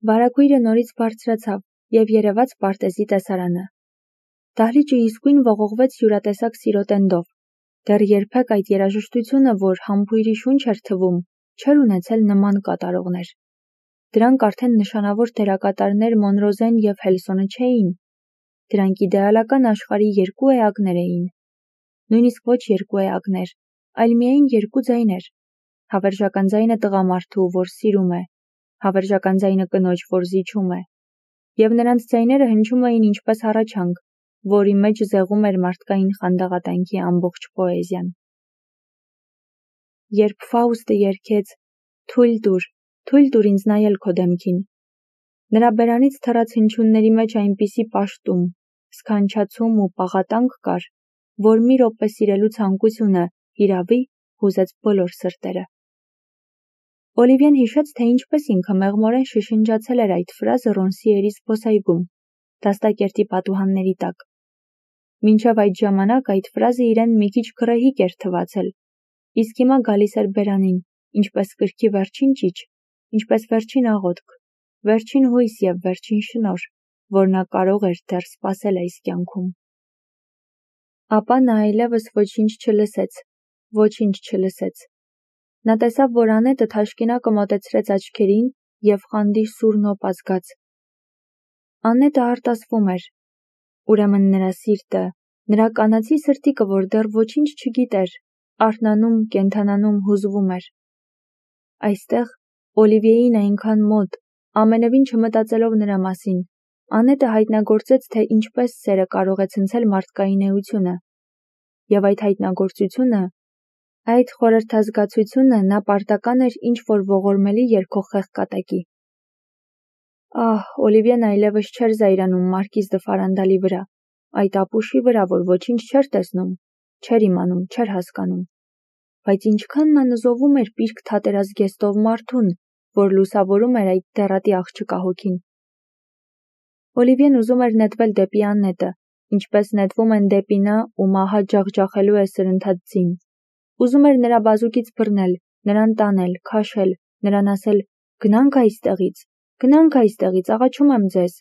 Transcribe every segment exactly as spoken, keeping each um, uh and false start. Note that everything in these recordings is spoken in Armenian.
Վարագույրը նորից բարձրացավ և երևաց պարտեզի տեսարանը։ Դահլիճը իսկույն ողողվեց յուրատեսակ սիրո տենդով։ Դեռ երբեք այդ երաժշտությունը, որ համբույրի շունչ էր թվում, չէր ունեցել նման կատարողներ։ Դրանք արդեն նշանավոր դերակատարներ Մոնրոզեն և Հելսոնը չէին։ Դրանք իդեալական աշխարհի երկու էակներ էին։ Նույնիսկ ոչ երկու էակներ, այլ միայն երկու ձայներ։ Հավերժական ձայնը տղամարդու, որ սիրում է, հավերժական ձայնը կնոջ, որ զիջում է։ Եվ նրանց ձայները հնչում էին ինչպես հառաչանք, որի մեջ զեղում էր մարդկային խանդաղատանքի ամբողջ պոեզիան։ Երբ Ֆաուստը երգեց «Թույլ տուր, թույլ տուր ինձ նայել քո դեմքին», նրա բերանից թռած հնչյունների մեջ այնպիսի պաշտում, սքանչացում ու պաղատանք կար, որ մի րոպե սիրելու ցանկությունը հիրավի հուզեց բոլոր սրտերը։ Օլիվիեն հիշեց, թե ինչպես ինքը մեղմորեն շշնջացել էր այդ ֆրազը Ռոնսիերի զբոսայգում, դաստակերտի պատուհանների տակ։ Մինչև այդ ժամանակ այդ ֆրազը իրեն մի քիչ գռեհիկ էր թվացել, իսկ հիմա գալիս էր բերանին, ինչպես կրքի վերջին ճիչ, ինչպես վերջին աղոթք, վերջին հույս և վերջին շնորհ, որ նա կարող էր դեռ սպասել այս կյանքում։ Ապա նա այլևս ոչինչ չլսեց, ոչինչ չլսեց։ Նա տեսավ, որ Անետը թաշկինակը մոտեցրեց աչքերին և խանդի սուր նոպ ազգաց։ Անետը արտասվում էր։ Ուրեմն նրա սիրտը, նրա կանացի սրտիկը, որ դեռ ոչինչ չգիտեր, արթնանում, կենդանանում, հուզվում էր։ Այստեղ, Օլիվիեին այնքան մոտ, ամենևին չմտածելով նրա մասին, Անետը հայտնագործեց, թե ինչպես սերը կարող է ցնցել մարդկային էությունը։ Եվ այդ հայտնագործությունը, այդ խորհրդազգացությունը նա պարտական էր ինչ-որ ողորմելի երգող խեղկատակի։ Ահ, Օլիվիեն այլևս չէր զայրանում Մարկիզ դը Ֆարանդալի վրա, այդ ապուշի վրա, որ ոչինչ չէր տեսնում, չէր իմանում, չէր հասկանում։ Բայց ինչքան նա նզովում էր պիրկ թատերած գեստով մարդուն, որ լուսավորում էր այդ դեռատի աղջկա հոգին։ Օլիվիեն ուզում էր նետվել դեպի Անետը, ինչպես նետվում են դեպի նա, ում ահա ջախջախելու է սրընթաց ձին։ Ուզում էր նրա բազուկից բռնել, նրան տանել, քաշել, նրան ասել. «Գնանք այստեղից, գնանք այստեղից, աղաչում եմ ձեզ»։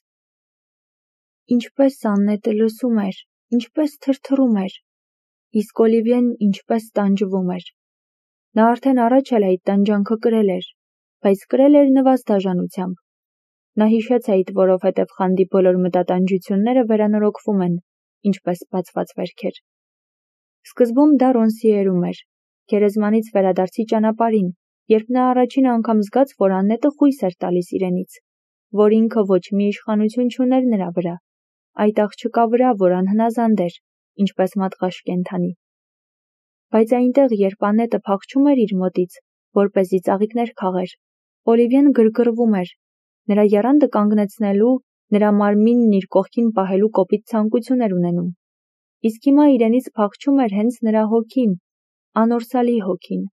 Ինչպես Անետը լսում էր, ինչպես թրթռում էր, իսկ Օլիվիեն ինչպես տանջվում էր։ Նա արդեն առաջ էլ այդ տանջանքը կրել էր, բայց կրել էր նվազ դաժանությամբ։ Նա հիշեց այդ, որովհետև խանդի բոլոր մտատանջությունները վերանորոգվում են, ինչպես բացված վերքեր։ Սկզբում դա Ռոնսիերում էր, գերեզմանից վերադարձի ճանապարհին, երբ նա առաջին անգամ զգաց, որ Անետը խույս էր տալիս իրենից, որ ինքը ոչ մի իշխանություն չուներ նրա վրա, այդ աղջկա վրա, որ անհնազանդ էր, ինչպես մատղաշ կենդանի։ Բայց այնտեղ, երբ Անետը փախչում էր իր մոտից, որպեսզի ծաղիկներ քաղեր, Օլիվիեն գրգռվում էր, նրա եռանդը կանգնեցնելու, նրա մարմինն իր կողքին պահելու կոպիտ ցանկություն էր ունենում։ Իսկ հիմա իրենից փախչում էր հենց նրա հոգին, անորսալի հոգին։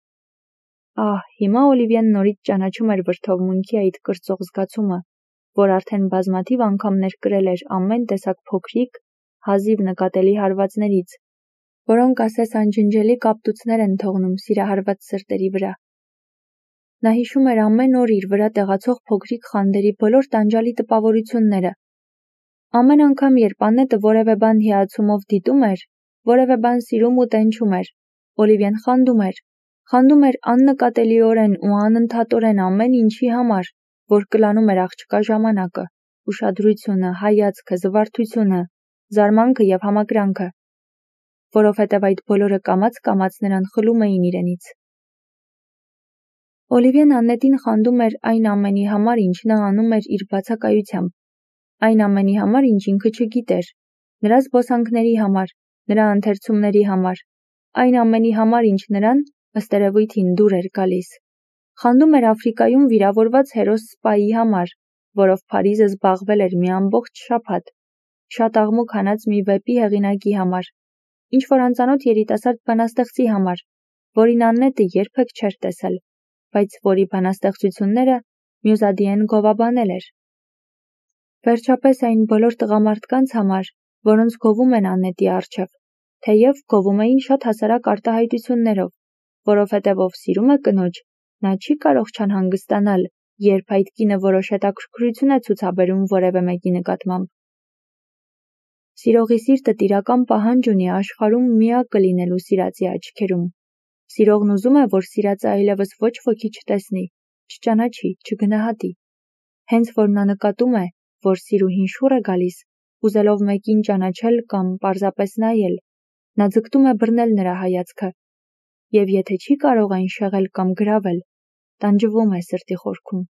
Ահ, հիմա Օլիվիեն նորից ճանաչում էր վրդովմունքի այդ կրծող զգացումը, որ արդեն բազմաթիվ անգամներ կրել էր ամեն տեսակ փոքրիկ, հազիվ նկատելի հարվածներից, որոնք ասես անջնջելի կապտուցներ են թողնում սիրահարված սրտերի վրա։ Նա հիշում էր ամեն օր իր վրա տեղացող փոքրիկ խանդերի բոլոր տանջալի տպավորությունները։ Ամեն անգամ, երբ Անետը որևէ բան հիացումով դիտում էր, որևէ բան սիրում ու տենչում էր, Օլիվիեն խանդում էր, խանդում էր աննկատելիորեն ու անընդհատորեն ամեն ինչի համար, որ կլանում էր աղջկա ժամանակը, ուշադրությունը, հայացքը, զվարթությունը, զարմանքը և համակրանքը, որովհետև այդ բոլորը կամաց-կամաց նրան խլում էին իրենից։ Օլիվիեն Անետին խանդում էր այն ամենի համար, ինչ նա անում էր իր բացակայությամբ, այն ամենի համար, ինչ ինքը չգիտեր, նրա զբոսանքների համար, նրա ընթերցումների համար, այն ամենի համար, ինչ նրան, ըստ երևույթին, դուր էր գալիս։ Խանդում էր Աֆրիկայում վիրավորված հերոս Սպայի համար, որով Փարիզը զբաղվել էր մի ամբողջ շաբաթ, շատ աղմուկ հանած մի վեպի հեղինակի համար, ինչ-որ անծանոթ երիտասարդ բանաստեղծի համար, որին Անետը երբեք չէր տեսել, բայց որի բանաստեղծությունները Մյուզադիեն գովաբանել էր։ Վերջապես այն բոլոր տղամարդկանց համար, որոնց գովում են Անետի առջև, թեև գովում էին շատ հասարակ արտահայտություններով, որովհետև ով սիրում է կնոջ, նա չի կարող չանհանգստանալ, երբ այդ կինը որոշ հետաքրքրություն է ցուցաբերում որևէ մեկի նկատմամբ։ Սիրողի սիրտը տիրական պահանջ ունի աշխարհում միակը լինելու սիրածի աչքերում։ Սիրողն ուզում է, որ սիրածը այլևս ոչ ոքի չտեսնի, չճանաչի, չգնահատի։ Հենց որ նա նկատում է, որ սիրուհին շուռ է գալիս, ուզելով մեկին ճանաչել կամ պարզապես նայել, նա ձգտում է բռնել նրա հայացքը, և եթե չի կարող այն շեղել կամ գրավել, տանջվում է սրտի խորքում։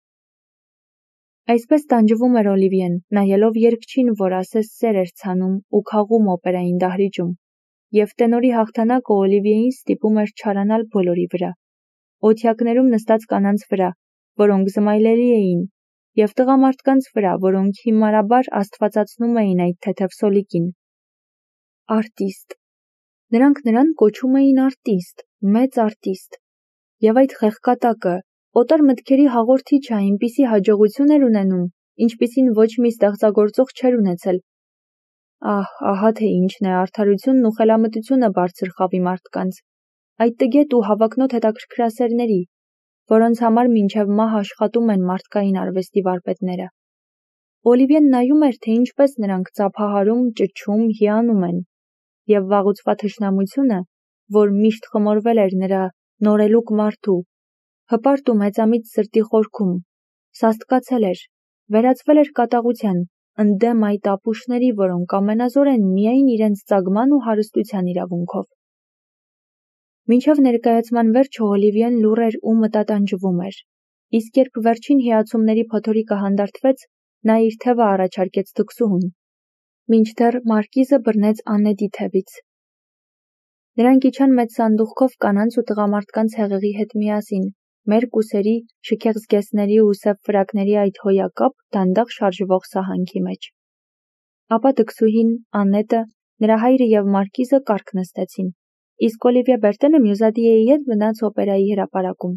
Այսպես տանջվում էր Օլիվիեն, նայելով երգչին, որ ասես սեր էր ցանում ու քաղում օպերային դահլիճում, և տենորի հաղթանակը Օլիվիեին ստիպում էր չարանալ բոլորի վրա, օթյակներում նստած կանանց վրա, որոնք զմայլելի էին, և տղամարդկանց վրա, որոնք հիմարաբար աստվածացնում էին այդ թեթև սոլիկին։ Արտիստ։ Նրանք նրան կոչում էին արտիստ, մեծ արտիստ, և այդ խեղկատակը, օտար մտքերի հաղորդիչը այնպիսի հաջողություն էր ունենում, ինչպիսին ոչ մի ստեղծագործող չէր ունեցել։ Ահ, ահա թե ինչն է արդարությունն ու խելամտությունը բարձր խավի մարդկանց, այդ տգետ ու հավակնոտ հետաքրքրասերների, որոնց համար մինչև մահ աշխատում են մարդկային արվեստի վարպետները։ Օլիվիեն նայում էր, թե ինչպես նրանք ծափահարում, ճչում, հիանում են, և վաղուցվա թշնամությունը, որ միշտ խմորվել էր նրա նորելուկ մարդու, հպարտ ու մեծամիտ սրտի խորքում, սաստկացել էր, վերածվել էր կատաղության, ընդդեմ այդ ապուշների, որոնք ամենազոր են միայն իրենց ծագման ու հարստության իրավունքով։ Մինչև ներկայացման վերջը Օլիվիեն լուռ էր ու մտատանջվում էր, իսկ երբ վերջին հիացումների փոթորիկը հանդարտվեց, նա իր թևը առաջարկեց դքսուհուն, մինչդեռ մարկիզը բռնեց Աննետի թևից։ Նրանք իջան մեծ սանդուղքով կանանց ու տղամարդկանց հեղեղի հետ միասին, մերկ ուսերի, շքեղ զգեստների ու սև ֆրակների այդ հոյակապ, դանդաղ շարժվող սահանքի մեջ։ Ապա դքսուհին, Աննետը, նրա հայրը և մարկիզը կառք նստեցին, իսկ Օլիվիե Բերտենը Մյուզադիեի հետ մնաց օպերայի հրապարակում։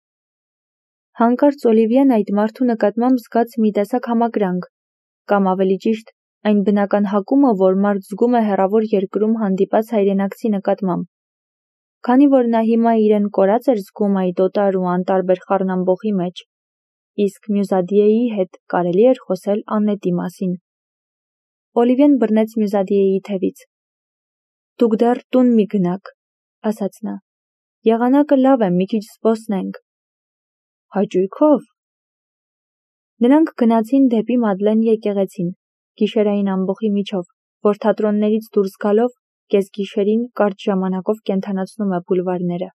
Հանկարծ Օլիվիեն այդ մարդու նկատմամբ զգաց մի տեսակ համակրանք, կամ ավելի ճիշտ, այն բնական հակումը, որ մարդ զգում է հեռավոր երկրում հանդիպած հայրենակցի նկատմամբ։ Քանի որ նա հիմա իրեն կորած էր զգում այդ օտար ու անտարբեր խառնամբոխի մեջ, իսկ Մյուզադիեի հետ կարելի էր խոսել Աննետի մասին։ Օլիվիեն բռնեց Մյուզադիեի թևից։ «Դուք դեռ տուն մի գնաք», ասաց նա։ «Եղանակը լավ է, մի քիչ զբոսնենք»։ «Հաճույքով»։ Նրանք գնացին դեպի Մադլեն եկեղեցին, գիշերային ամբոխի միջով, որ թատրոններից դուրս գալով, կեսգիշերին կարճ ժամանակով կենդանացնում է բուլվարները։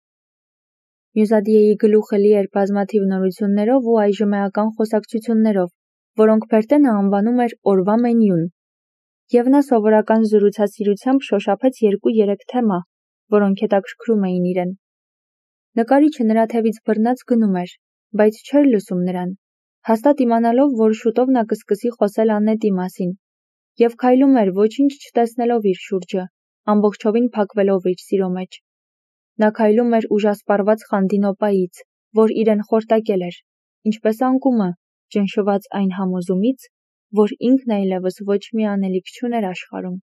Մյուզադիեի գլուխը լի էր բազմաթիվ նորություններով ու այժմ էական խոսակցություններով, որոնք Բերտենը անվանում էր օրվա մենյուն, և նա սովորական զրուցասիրությամբ շոշափեց երկու-երեք թեմա, որոնք հետաքրքրում էին իրեն։ Նկարիչը նրա թևից բռնած գնում էր, բայց չէր լսում նրան, հաստատ իմանալով, որ շուտով նա կսկսի խոսել Աննետի մասին, և քայլում էր ոչինչ չտեսնելով իր շուրջը, ամբողջովին փակվելով իր սիրո մեջ։ Նա քայլում էր ուժասպառված խանդինոպայից, որ իրեն խորտակել էր, ինչպես անկումը, ճնշված այն համոզումից, որ ինքն այլևս ոչ մի անելիք չուներ աշխարհում։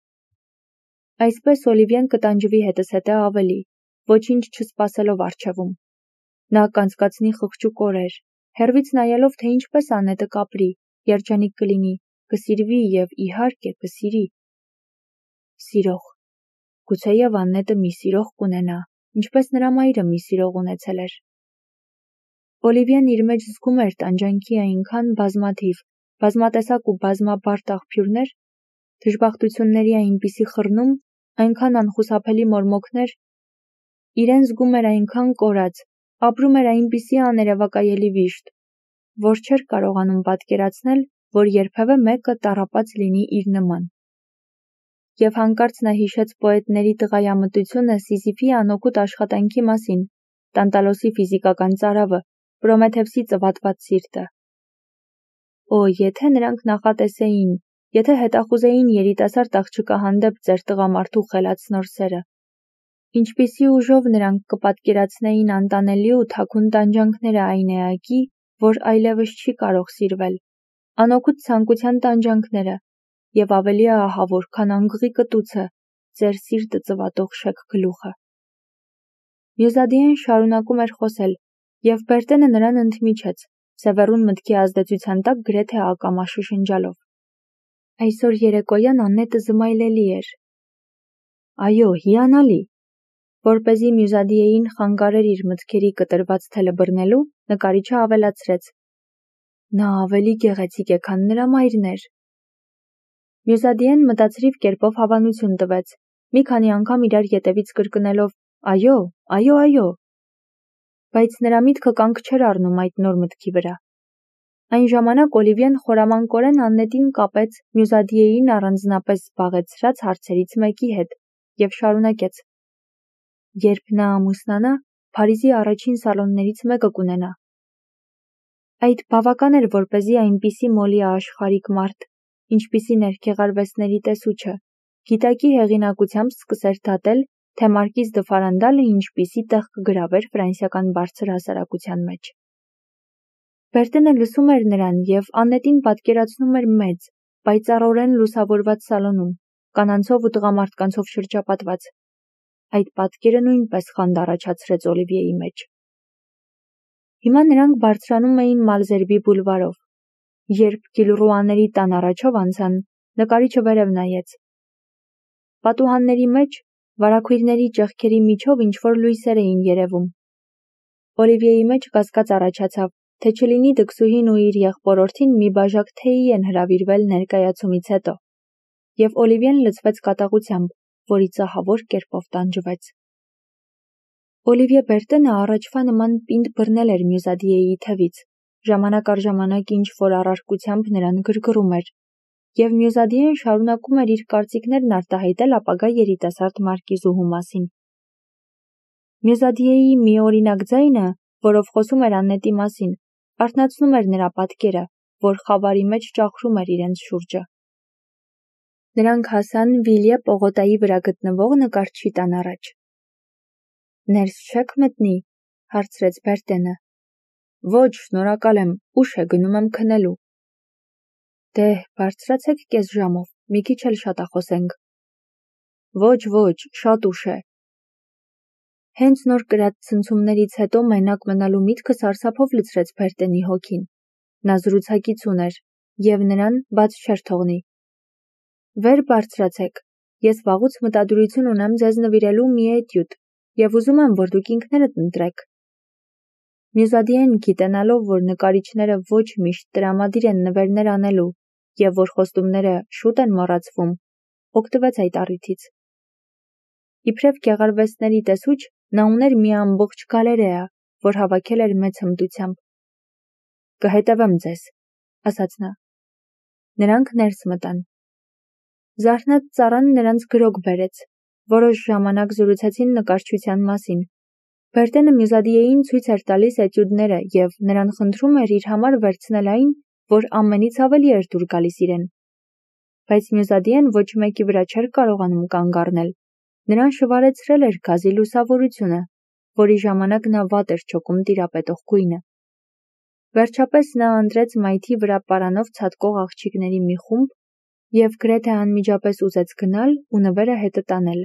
Այսպես Օլիվիեն կտանջվի հետզհետե ավելի, ոչինչ չսպասելով առջևում։ Նա կանցկացնի խղճուկ օրեր, հեռվից նայելով, թե ինչպես Աննետը կապրի, երջանիկ կլինի, կսիրվի և, իհարկե, կսիրի։ Սիրող։ Գուցեև Աննետը մի սիրող կունենա, ինչպես նրա մայրը մի սիրող ունեցել էր։ Օլիվիեն իր մեջ զգում էր տանջանքի այնքան բազմաթիվ, բազմատեսակ ու բազմաբարդ աղբյուրներ, դժբախտությունների այնպիսի խռնում, այնքան անխուսափելի մորմոքներ, իրեն զգում էր այնքան կորած, ապրում էր այնպիսի աներևակայելի վիշտ, որ չէր կարողանում պատկերացնել, որ երբևէ մեկը տառապած լինի իր նման։ Եվ հանկարծ նա հիշեց պոետների տղայամտությունը Սիզիֆի անօգուտ աշխատանքի մասին, Տանտալոսի ֆիզիկական ծարավը, Պրոմեթևսի ծվատված սիրտը։ Օ, եթե նրանք նախատեսեին, եթե հետախուզեին երիտասարդ աղջկա հանդեպ ձեր տղամարդու խելաց նոր սերը, ինչպիսի ուժով նրանք կպատկերացնեին անտանելի ու թաքուն տանջանքները այն էակի, որ այլևս չի կարող սիրվել, անօգուտ ցանկության տանջանքները, և ավելի ահավոր, քան անգղի կտուցը, ձեր սիրտը ծվատող շեք գլուխը։ Մյուզադիեն շարունակում էր խոսել, և Բերտենը նրան ընդմիջեց, Սևեռուն մտքի ազդեցության տակ գրեթե ակամա շշնջալով։ Այսօր երեկոյան Աննետը զմայլելի էր։ Այո, հիանալի։ Որպեսզի Մյուզադիեին խանգարեր իր մտքերի կտրված թելը բռնելու, նկարիչը ավելացրեց. Նա ավելի գեղեցիկ է, քան նրա մայրն էր։ Մյուզադիեն մտածրիվ կերպով հավանություն տվեց, մի քանի անգամ իրար ետևից կրկնելով. Այո, այո, այո։ Բայց նրա միտքը կանգ չէր առնում այդ նոր մտքի վրա։ Այն ժամանակ Օլիվիեն խորամանկորեն Աննետին կապեց Մյուզադիեին առանձնապես զբաղեցրած հարցերից մեկի հետ և շարունակեց. Երբ նա ամուսնանա, Փարիզի առաջին սալոններից մեկը կունենա։ Այդ բավական էր, որպեսզի այնպիսի մոլի աշխարհիկ մարդ, ինչպիսին էր գեղարվեստների տեսուչը, գիտակի հեղինակությամբ սկսեր դատել, թե Մարկիզ դը Ֆարանդալը ինչպիսի տեղ կգրավեր ֆրանսիական բարձր հասարակության մեջ։ Բերտենը լսում էր նրան և Աննետին պատկերացնում էր մեծ, պայծառորեն լուսավորված սալոնում, կանանցով ու տղամարդկանցով շրջապատված։ Այդ պատկերը նույնպես խանդ առաջացրեց Օլիվիեի մեջ։ Հիմա նրանք բարձրանում էին Մալզերբի բուլվարով։ Երբ Գիլռուաների տան առաջով անցան, նկարիչը վերև նայեց։ Պատուհանների մեջ, վարագույրների ճեղքերի միջով ինչ-որ լույսեր էին երևում։ Օլիվիեի մեջ կասկած առաջացավ, թե չլինի դքսուհին ու իր եղբորորդին մի բաժակ թեյի են հրավիրվել ներկայացումից հետո, և Օլիվիեն լցվեց կատաղությամբ, որից ահավոր կերպով տանջվեց։ Օլիվիե Բերտենը առաջվա նման պինդ բռնել էր Մյուզադիեի թևից, ժամանակ առ ժամանակ ինչ-որ առարկությամբ նրան գրգռում էր, և Մյուզադիեն շարունակում էր իր կարծիքներն արտահայտել ապագա երիտասարդ մարկիզուհու մասին։ Մյուզադիեի միօրինակ ձայնը, որով խոսում էր Աննետի մասին, արթնացնում էր նրա պատկերը, որ խավարի մեջ ճախրում էր իրենց շուրջը։ Նրանք հասան Վիլյե պողոտայի վրա գտնվող նկարչի տան առաջ։ Ներս չե՞ք մտնի, հարցրեց Բերտենը։ Ոչ, շնորհակալ եմ, ուշ է, գնում եմ քնելու։ Դե, բարձրացեք կես ժամով, մի քիչ էլ շատախոսենք։ Ոչ, ոչ, շատ ուշ է։ Հենց նոր կրած ցնցումներից հետո մենակ մնալու միտքը սարսափով լցրեց Բերտենի հոգին։ Նա զրուցակից ուներ, և նրան բաց չէր թողնի։ Վեր բարձրացեք, ես վաղուց մտադրություն ունեմ ձեզ նվիրելու մի էտյուդ, և ուզում եմ, որ դուք ինքներդ ընտրեք։ Մյուզադիեն, գիտենալով, որ նկարիչները ոչ միշտ տրամադիր են նվերներ անելու, և որ խոստումները շուտ են մոռացվում, օգտվեց այդ առիթից։ Իբրև գեղարվեստների տեսուչ, նա ուներ մի ամբողջ գալերեա, որ հավաքել էր մեծ հմտությամբ։ Կհետևեմ ձեզ, ասաց նա։ Նրանք ներս մտան։ Զարթնած ծառան նրանց գրոգ բերեց, որոշ ժամանակ զրուցեցին նկարչության մասին։ Բերտենը Մյուզադիեին ցույց էր տալիս էտյուդները և նրան խնդրում էր իր համար վերցնել այն, որ ամենից ավելի էր դուր գալիս իրեն։ Բայց Մյուզադիեն ոչ մեկի վրա չէր կարողանում կանգ առնել։ Նրան շվարեցրել էր գազի լուսավորությունը, որի ժամանակ նա վատ էր չոքում տիրապետող գույնը։ Վերջապես նա ընտրեց մայթի վրա պարանով ցատկող աղջիկների մի խումբ և գրեթե անմիջապես ուզեց գնալ ու նվերը հետը տանել։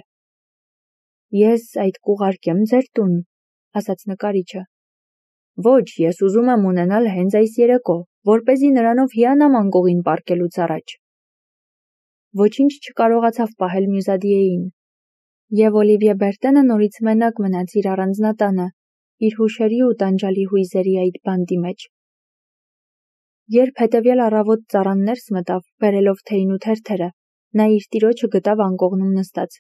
Ես այդ կուղարկեմ ձեր տուն, ասաց նկարիչը։ Ոչ, ես ուզում եմ ունենալ հենց այս երեկո, որպեսզի նրանով հիանամ անկողին պառկելուց առաջ։ Ոչինչ չկարողացավ պահել Մյուզադիեին, և Օլիվիե Բերտենը նորից մենակ մնաց իր առանձնատանը, իր հուշերի ու տանջալի հույզերի այդ բանտի մեջ։ Երբ հետևյալ առավոտ ծառան ներս մտավ, բերելով թեյն ու թերթերը, նա իր տիրոջը գտավ անկողնում նստած։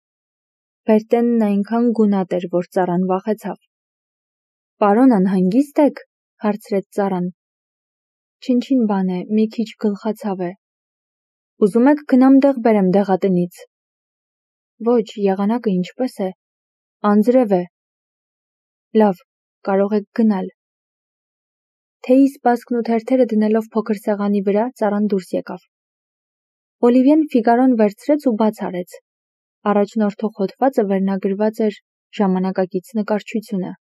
Բերտենն այնքան գունատ էր, որ ծառան վախեցավ։ Պարոն, անհանգիստ եք, հարցրեց ծառան։ Չնչին բան է, մի քիչ գլխացավ է։ Ուզում եք գնամ դեղ բերեմ դեղատնից։ Ոչ, եղանակը ինչպես է։ Անձրև է։ Լավ, կարող եք գնալ։ Թեյի սպասքն ու թերթերը դնելով փոքր սեղանի վրա, ծառան դուրս եկավ։ Օլիվիեն Ֆիգարոն վերցրեց ու բաց արեց։ Առաջնորդող հոդվածը վերնագրված էր ժամանակակից նկարչությունը։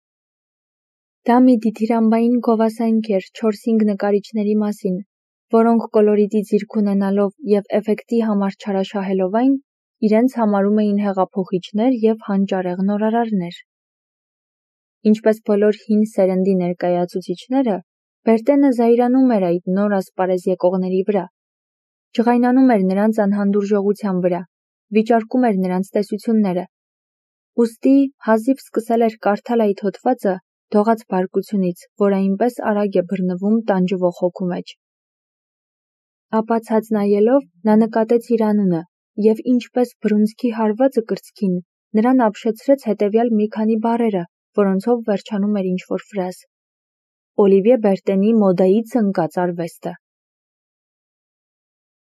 Դա մի դիթիրամբային գովասանք էր չորս-հինգ նկարիչների մասին, որոնք կոլորիտի ձիրք ունենալով և էֆեկտի համար չարաշահելով այն, իրենց համարում էին հեղափոխիչներ և հանճարեղ նորարարներ։ Ինչպես բոլոր հին սերնդի ներկայացուցիչները, Բերտենը զայրանում էր այդ նոր ասպարեզ եկողների վրա, ջղայնանում էր նրանց անհանդուրժողության վրա, վիճարկում էր նրանց տեսությունները։ Ուստի հազիվ սկսել էր կարդալ այդ հոդվածը, դողաց բարկությունից, որ այնպես արագ է բռնվում տանջվող հոգու մեջ։ Ապա ցած նայելով նա նկատեց իր անունը և ինչպես բռունցքի հարվածը կրծքին, նրան ապշեցրեց հետևյալ մի քանի բառերը, որոնցով վերջանում էր ինչ-որ ֆրազ. Օլիվիե Բերտենի մոդայից ընկած արվեստը։